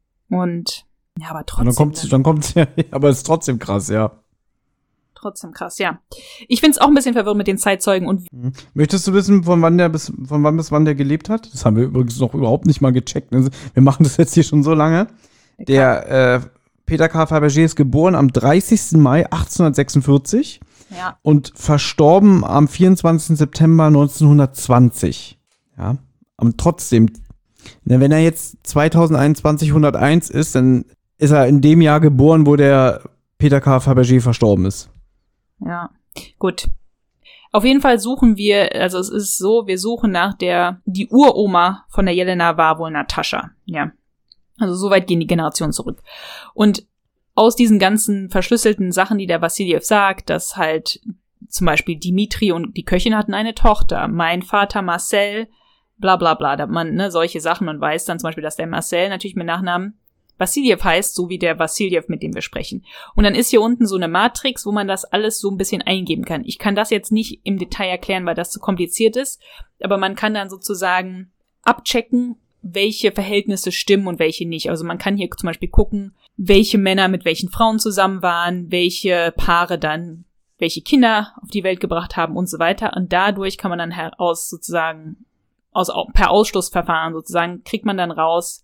Und, ja, aber trotzdem. Und dann kommt's, dann kommt's, ja, aber es ist trotzdem krass, ja. Trotzdem krass, ja. Ich find's auch ein bisschen verwirrend mit den Zeitzeugen und. Möchtest du wissen, von wann der bis, von wann bis wann der gelebt hat? Das haben wir übrigens noch überhaupt nicht mal gecheckt. Wir machen das jetzt hier schon so lange. Der, äh, Peter Karl Fabergé ist geboren am dreißigsten Mai achtzehnhundertsechsundvierzig. Ja. Und verstorben am vierundzwanzigsten September neunzehnhundertzwanzig. Ja. Aber trotzdem, wenn er jetzt zweitausendeinundzwanzig hunderteins ist, dann ist er in dem Jahr geboren, wo der Peter Karl Fabergé verstorben ist. Ja, gut. Auf jeden Fall suchen wir, also es ist so, wir suchen nach der, die Uroma von der Jelena war wohl Natascha, ja. Also so weit gehen die Generationen zurück. Und aus diesen ganzen verschlüsselten Sachen, die der Wassiljew sagt, dass halt zum Beispiel Dimitri und die Köchin hatten eine Tochter, mein Vater Marcel, bla bla bla, da man, ne, solche Sachen, man weiß dann zum Beispiel, dass der Marcel natürlich mit Nachnamen Wassiljew heißt, so wie der Wassiljew, mit dem wir sprechen. Und dann ist hier unten so eine Matrix, wo man das alles so ein bisschen eingeben kann. Ich kann das jetzt nicht im Detail erklären, weil das zu kompliziert ist, aber man kann dann sozusagen abchecken, welche Verhältnisse stimmen und welche nicht. Also man kann hier zum Beispiel gucken, welche Männer mit welchen Frauen zusammen waren, welche Paare dann welche Kinder auf die Welt gebracht haben und so weiter. Und dadurch kann man dann heraus sozusagen, aus, per Ausschlussverfahren sozusagen, kriegt man dann raus,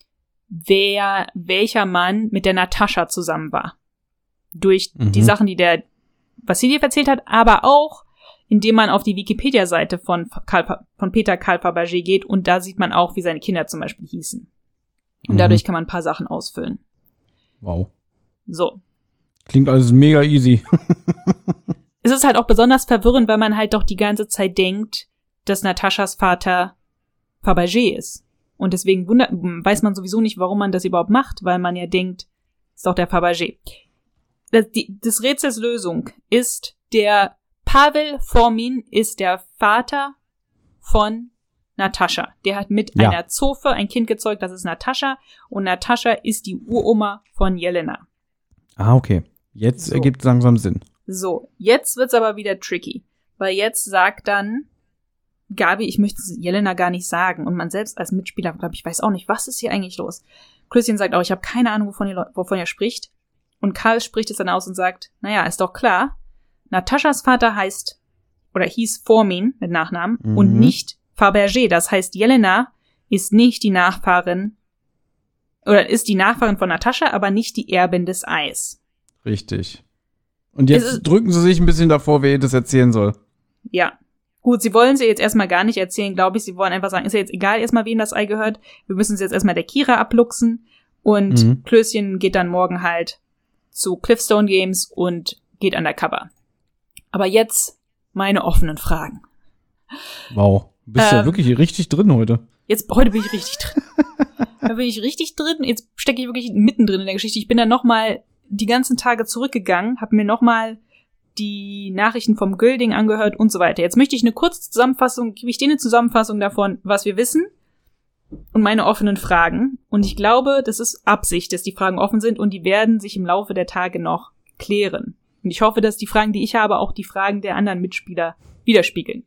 wer, welcher Mann mit der Natascha zusammen war. Durch mhm. die Sachen, die der Wassiljew erzählt hat, aber auch, indem man auf die Wikipedia-Seite von, Karl, von Peter Karl Fabergé geht und da sieht man auch, wie seine Kinder zum Beispiel hießen. Und mhm. dadurch kann man ein paar Sachen ausfüllen. Wow. So. Klingt alles mega easy. Es ist halt auch besonders verwirrend, weil man halt doch die ganze Zeit denkt, dass Nataschas Vater Fabergé ist. Und deswegen wundert, weiß man sowieso nicht, warum man das überhaupt macht, weil man ja denkt, ist doch der Fabergé. Das, die, das Rätsels Lösung ist, der Pavel Fomin ist der Vater von Natascha. Der hat mit ja. einer Zofe ein Kind gezeugt, das ist Natascha. Und Natascha ist die Uroma von Jelena. Ah, okay. Jetzt so. Ergibt es langsam Sinn. So, jetzt wird's aber wieder tricky. Weil jetzt sagt dann Gabi, ich möchte Jelena gar nicht sagen. Und man selbst als Mitspieler, glaube ich, weiß auch nicht, was ist hier eigentlich los. Christian sagt auch, ich habe keine Ahnung, wovon, ihr, wovon er spricht. Und Karl spricht es dann aus und sagt, naja, ist doch klar, Nataschas Vater heißt, oder hieß Fomin mit Nachnamen mhm. und nicht Fabergé. Das heißt, Jelena ist nicht die Nachfahrin, oder ist die Nachfahrin von Natascha, aber nicht die Erbin des Eis. Richtig. Und jetzt drücken sie sich ein bisschen davor, wer ihr das erzählen soll. Ja. Gut, sie wollen sie jetzt erstmal gar nicht erzählen, glaube ich. Sie wollen einfach sagen, ist ja jetzt egal erstmal, wem das Ei gehört. Wir müssen es jetzt erstmal der Kira abluchsen. Und mhm. Klößchen geht dann morgen halt zu Cliffstone Games und geht undercover. Aber jetzt meine offenen Fragen. Wow, du bist ähm, ja wirklich richtig drin heute. Jetzt, heute bin ich richtig drin. Da bin ich richtig drin. Jetzt stecke ich wirklich mittendrin in der Geschichte. Ich bin dann nochmal die ganzen Tage zurückgegangen, habe mir nochmal die Nachrichten vom Gölding angehört und so weiter. Jetzt möchte ich eine kurze Zusammenfassung, gebe ich dir eine Zusammenfassung davon, was wir wissen und meine offenen Fragen. Und ich glaube, das ist Absicht, dass die Fragen offen sind und die werden sich im Laufe der Tage noch klären. Und ich hoffe, dass die Fragen, die ich habe, auch die Fragen der anderen Mitspieler widerspiegeln.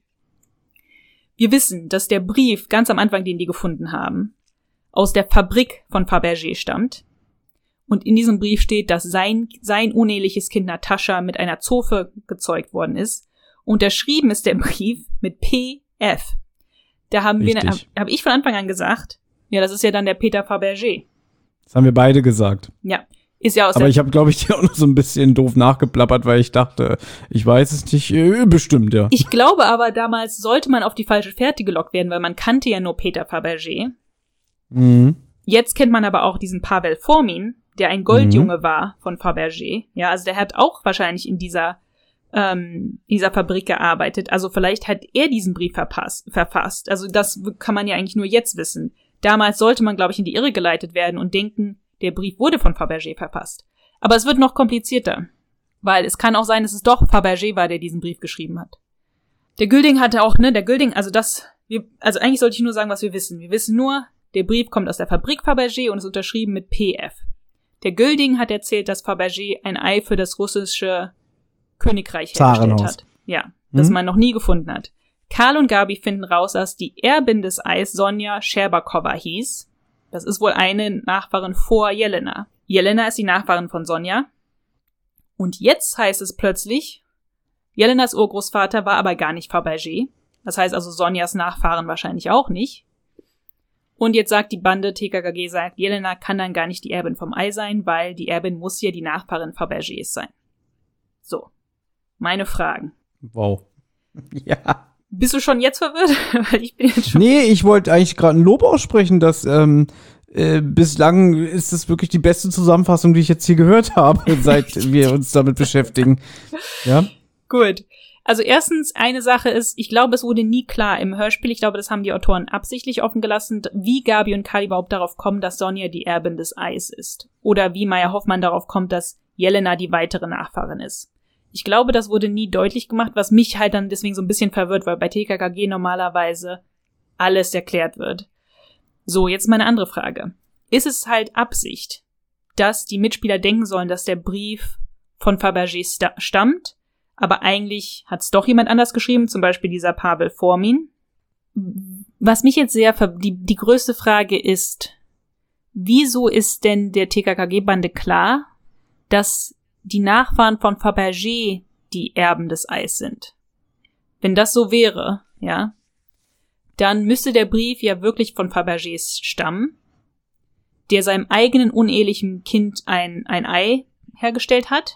Wir wissen, dass der Brief ganz am Anfang, den die gefunden haben, aus der Fabrik von Fabergé stammt. Und in diesem Brief steht, dass sein, sein uneheliches Kind Natascha mit einer Zofe gezeugt worden ist. Unterschrieben ist der Brief mit P F. Da haben Richtig. wir, habe ich von Anfang an gesagt, ja, das ist ja dann der Peter Fabergé. Das haben wir beide gesagt. Ja, ist ja aus Aber ich habe, glaube ich, dir auch noch so ein bisschen doof nachgeplappert, weil ich dachte, ich weiß es nicht, äh, bestimmt, ja. Ich glaube aber, damals sollte man auf die falsche Fährte gelockt werden, weil man kannte ja nur Peter Fabergé. Mhm. Jetzt kennt man aber auch diesen Pavel Fomin, der ein Goldjunge mhm. war von Fabergé. Ja, also der hat auch wahrscheinlich in dieser ähm, in dieser Fabrik gearbeitet. Also vielleicht hat er diesen Brief verpasst, verfasst. Also das kann man ja eigentlich nur jetzt wissen. Damals sollte man, glaube ich, in die Irre geleitet werden und denken, der Brief wurde von Fabergé verfasst. Aber es wird noch komplizierter, weil es kann auch sein, dass es doch Fabergé war, der diesen Brief geschrieben hat. Der Gülding hatte auch, ne, der Gülding, also das, wir, also eigentlich sollte ich nur sagen, was wir wissen. Wir wissen nur, der Brief kommt aus der Fabrik Fabergé und ist unterschrieben mit P F. Der Gülding hat erzählt, dass Fabergé ein Ei für das russische Königreich hergestellt hat. Ja, das hm? man noch nie gefunden hat. Karl und Gabi finden raus, dass die Erbin des Eis Sonja Scherbakowa hieß. Das ist wohl eine Nachfahrin vor Jelena. Jelena ist die Nachfahrin von Sonja. Und jetzt heißt es plötzlich, Jelenas Urgroßvater war aber gar nicht Fabergé. Das heißt also Sonjas Nachfahren wahrscheinlich auch nicht. Und jetzt sagt die Bande, T K K G sagt, Jelena kann dann gar nicht die Erbin vom Ei sein, weil die Erbin muss ja die Nachfahrin Fabergés sein. So, meine Fragen. Wow. Ja. Bist du schon jetzt verwirrt? Weil ich bin jetzt schon. Nee, ich wollte eigentlich gerade ein Lob aussprechen, dass ähm, äh, bislang ist es wirklich die beste Zusammenfassung, die ich jetzt hier gehört habe, seit wir uns damit beschäftigen. Ja. Gut. Also erstens, eine Sache ist, ich glaube, es wurde nie klar im Hörspiel, ich glaube, das haben die Autoren absichtlich offen gelassen, wie Gabi und Karl überhaupt darauf kommen, dass Sonja die Erbin des Eis ist. Oder wie Meier Hoffmann darauf kommt, dass Jelena die weitere Nachfahrin ist. Ich glaube, das wurde nie deutlich gemacht, was mich halt dann deswegen so ein bisschen verwirrt, weil bei T K K G normalerweise alles erklärt wird. So, jetzt meine andere Frage. Ist es halt Absicht, dass die Mitspieler denken sollen, dass der Brief von Fabergé sta- stammt, aber eigentlich hat es doch jemand anders geschrieben, zum Beispiel dieser Pavel Formin? Was mich jetzt sehr, ver- die, die größte Frage ist, wieso ist denn der T K K G-Bande klar, dass die Nachfahren von Fabergé die Erben des Eis sind? Wenn das so wäre, ja, dann müsste der Brief ja wirklich von Fabergé stammen, der seinem eigenen unehelichen Kind ein, ein Ei hergestellt hat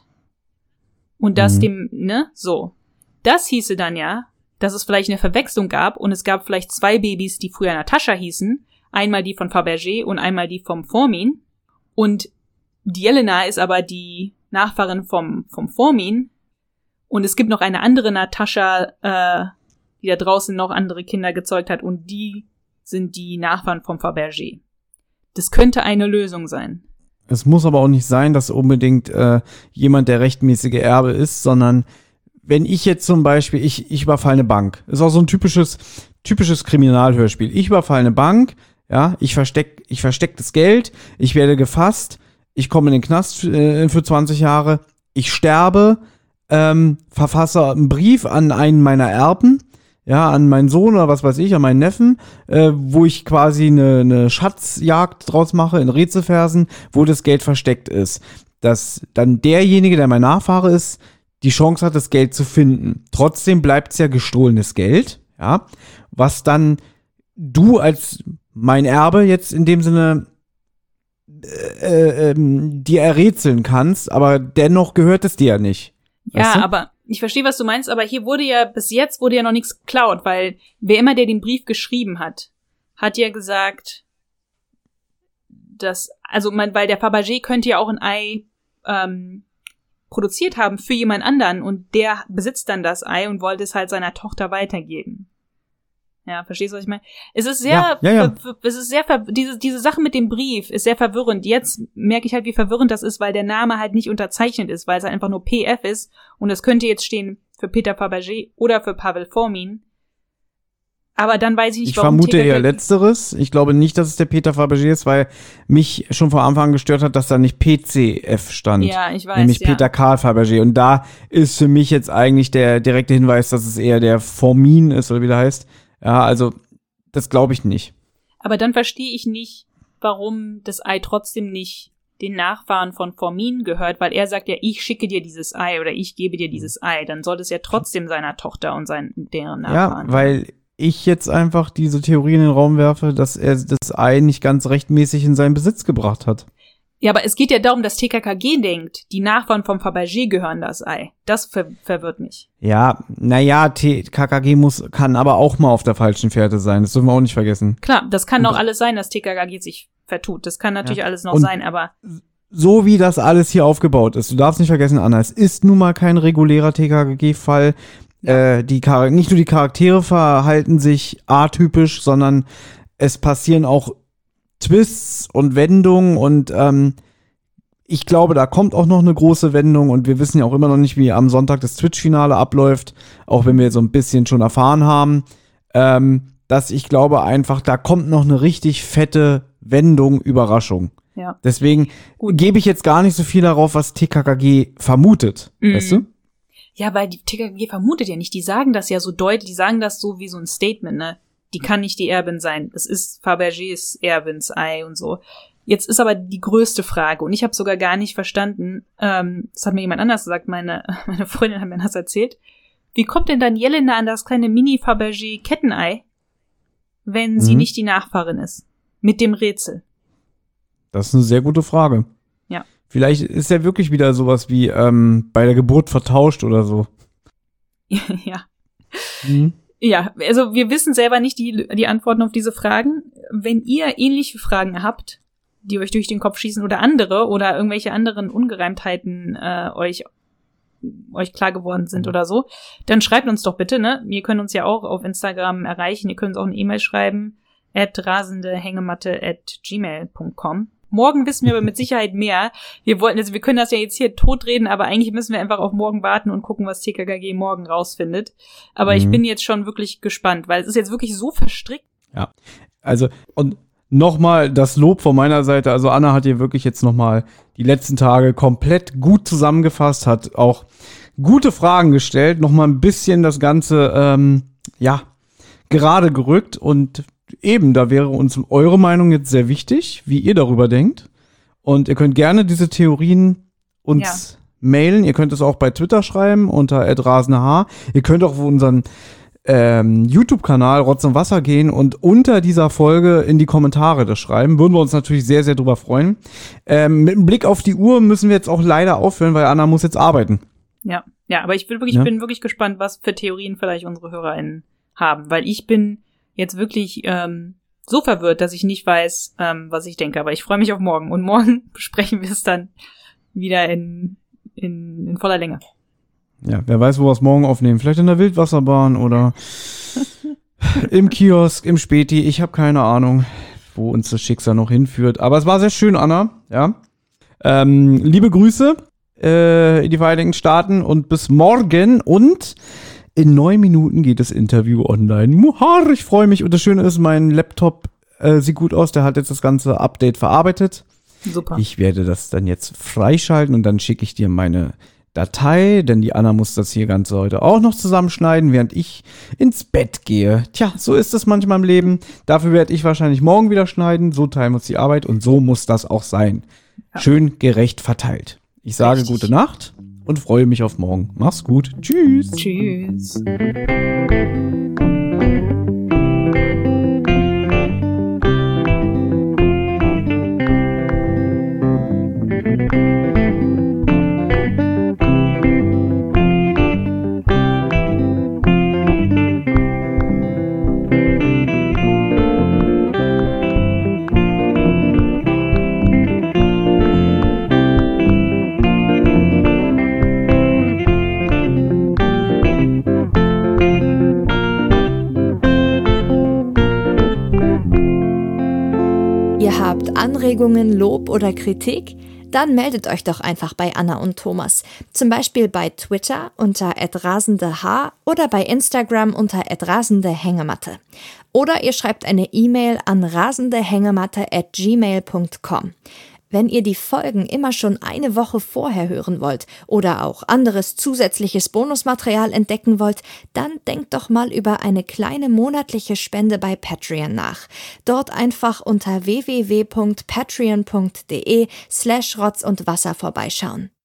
und das mhm. dem, ne, so. Das hieße dann ja, dass es vielleicht eine Verwechslung gab und es gab vielleicht zwei Babys, die früher Natascha hießen, einmal die von Fabergé und einmal die vom Formin, und die Jelena ist aber die Nachfahrin vom, vom Formin, und es gibt noch eine andere Natascha, äh, die da draußen noch andere Kinder gezeugt hat, und die sind die Nachfahren vom Fabergé. Das könnte eine Lösung sein. Es muss aber auch nicht sein, dass unbedingt äh, jemand der rechtmäßige Erbe ist, sondern wenn ich jetzt zum Beispiel, ich, ich überfalle eine Bank. Ist auch so ein typisches, typisches Kriminalhörspiel. Ich überfalle eine Bank, ja, ich versteck, ich versteck das Geld, ich werde gefasst, ich komme in den Knast äh, für zwanzig Jahre, ich sterbe, ähm, verfasse einen Brief an einen meiner Erben, ja, an meinen Sohn oder was weiß ich, an meinen Neffen, äh, wo ich quasi eine, eine Schatzjagd draus mache in Rätselversen, wo das Geld versteckt ist. Dass dann derjenige, der mein Nachfahre ist, die Chance hat, das Geld zu finden. Trotzdem bleibt es ja gestohlenes Geld, ja, was dann du als mein Erbe jetzt in dem Sinne äh, äh, dir errätseln kannst, aber dennoch gehört es dir ja nicht. Ja, weißt du? Aber ich verstehe, was du meinst, aber hier wurde ja, bis jetzt wurde ja noch nichts geklaut, weil wer immer der den Brief geschrieben hat, hat ja gesagt, dass, also man, weil der Fabergé könnte ja auch ein Ei ähm, produziert haben für jemand anderen und der besitzt dann das Ei und wollte es halt seiner Tochter weitergeben. Ja, verstehst du, was ich meine? Es ist sehr, ja, ja, ja. Ver- ver- es ist sehr, ver- diese, diese Sache mit dem Brief ist sehr verwirrend. Jetzt merke ich halt, wie verwirrend das ist, weil der Name halt nicht unterzeichnet ist, weil es halt einfach nur P F ist und es könnte jetzt stehen für Peter Fabergé oder für Pavel Formin. Aber dann weiß ich nicht, ich warum vermute T K K eher Letzteres. Ich glaube nicht, dass es der Peter Fabergé ist, weil mich schon von Anfang an gestört hat, dass da nicht P C F stand. Ja, ich weiß, Nämlich ja. Peter Karl Fabergé. Und da ist für mich jetzt eigentlich der direkte Hinweis, dass es eher der Formin ist, oder wie der heißt. Ja, also das glaube ich nicht. Aber dann verstehe ich nicht, warum das Ei trotzdem nicht den Nachfahren von Formin gehört, weil er sagt ja, ich schicke dir dieses Ei oder ich gebe dir dieses Ei. Dann soll es ja trotzdem seiner Tochter und seinen, deren Nachfahren. Ja, weil ich jetzt einfach diese Theorie in den Raum werfe, dass er das Ei nicht ganz rechtmäßig in seinen Besitz gebracht hat. Ja, aber es geht ja darum, dass T K K G denkt, die Nachfahren vom Fabergé gehören das Ei. Das ver- verwirrt mich. Ja, naja, T K K G muss, kann aber auch mal auf der falschen Fährte sein. Das dürfen wir auch nicht vergessen. Klar, das kann Und auch alles sein, dass T K K G sich vertut. Das kann natürlich ja. alles noch Und sein, aber so wie das alles hier aufgebaut ist, du darfst nicht vergessen, Anna, es ist nun mal kein regulärer T K K G-Fall. Äh, die Char- nicht nur die Charaktere verhalten sich atypisch, sondern es passieren auch Twists und Wendungen und ähm, ich glaube, da kommt auch noch eine große Wendung und wir wissen ja auch immer noch nicht, wie am Sonntag das Twitch-Finale abläuft, auch wenn wir so ein bisschen schon erfahren haben, ähm, dass ich glaube einfach, da kommt noch eine richtig fette Wendung, Überraschung. Ja. Deswegen gebe ich jetzt gar nicht so viel darauf, was T K K G vermutet, mhm. weißt du? Ja, weil die T K K G vermutet ja nicht, die sagen das ja so deutlich, die sagen das so wie so ein Statement, ne? Die kann nicht die Erbin sein. Es ist Fabergés Erbins Ei und so. Jetzt ist aber die größte Frage und ich habe sogar gar nicht verstanden, ähm, das hat mir jemand anders gesagt, meine meine Freundin hat mir das erzählt. Wie kommt denn dann Jelena an das kleine Mini-Fabergé-Kettenei, wenn sie mhm. nicht die Nachfahrin ist? Mit dem Rätsel. Das ist eine sehr gute Frage. Ja. Vielleicht ist ja wirklich wieder sowas wie ähm, bei der Geburt vertauscht oder so. Ja. Mhm. Ja, also wir wissen selber nicht die, die Antworten auf diese Fragen. Wenn ihr ähnliche Fragen habt, die euch durch den Kopf schießen oder andere oder irgendwelche anderen Ungereimtheiten äh, euch euch klar geworden sind oder so, dann schreibt uns doch bitte, ne? Ihr könnt uns ja auch auf Instagram erreichen, ihr könnt uns auch eine E-Mail schreiben, at rasendehängematte at gmail punkt com. Morgen wissen wir aber mit Sicherheit mehr. Wir wollten, also wir können das ja jetzt hier totreden, aber eigentlich müssen wir einfach auf morgen warten und gucken, was T K K G morgen rausfindet. Aber mhm. ich bin jetzt schon wirklich gespannt, weil es ist jetzt wirklich so verstrickt. Ja, also und nochmal das Lob von meiner Seite. Also Anna hat hier wirklich jetzt nochmal die letzten Tage komplett gut zusammengefasst, hat auch gute Fragen gestellt, nochmal ein bisschen das Ganze, ähm, ja, gerade gerückt und eben, da wäre uns eure Meinung jetzt sehr wichtig, wie ihr darüber denkt. Und ihr könnt gerne diese Theorien uns ja. mailen. Ihr könnt es auch bei Twitter schreiben unter at rasendeh. Ihr könnt auch auf unseren ähm, YouTube-Kanal Rotz und Wasser gehen und unter dieser Folge in die Kommentare das schreiben. Würden wir uns natürlich sehr, sehr drüber freuen. Ähm, mit einem Blick auf die Uhr müssen wir jetzt auch leider aufhören, weil Anna muss jetzt arbeiten. Ja, ja, aber ich bin wirklich, ja. bin wirklich gespannt, was für Theorien vielleicht unsere HörerInnen haben, weil ich bin jetzt wirklich ähm, so verwirrt, dass ich nicht weiß, ähm, was ich denke. Aber ich freue mich auf morgen. Und morgen besprechen wir es dann wieder in, in, in voller Länge. Ja, wer weiß, wo wir es morgen aufnehmen. Vielleicht in der Wildwasserbahn oder im Kiosk, im Späti. Ich habe keine Ahnung, wo uns das Schicksal noch hinführt. Aber es war sehr schön, Anna. Ja. Ähm, liebe Grüße äh, in die Vereinigten Staaten und bis morgen. Und in neun Minuten geht das Interview online. Muhar, ich freue mich. Und das Schöne ist, mein Laptop äh, sieht gut aus. Der hat jetzt das ganze Update verarbeitet. Super. Ich werde das dann jetzt freischalten und dann schicke ich dir meine Datei, denn die Anna muss das hier Ganze heute auch noch zusammenschneiden, während ich ins Bett gehe. Tja, so ist es manchmal im Leben. Dafür werde ich wahrscheinlich morgen wieder schneiden. So teilen wir uns die Arbeit und so muss das auch sein. Ja. Schön gerecht verteilt. Ich sage Richtig. Gute Nacht und freue mich auf morgen. Mach's gut. Tschüss. Tschüss. Anregungen, Lob oder Kritik? Dann meldet euch doch einfach bei Anna und Thomas. Zum Beispiel bei Twitter unter at rasendeh oder bei Instagram unter at rasendehängematte. Oder ihr schreibt eine E-Mail an rasendehängematte at gmail punkt com. Wenn ihr die Folgen immer schon eine Woche vorher hören wollt oder auch anderes zusätzliches Bonusmaterial entdecken wollt, dann denkt doch mal über eine kleine monatliche Spende bei Patreon nach. Dort einfach unter w w w punkt patreon punkt de slash rotz und wasser vorbeischauen.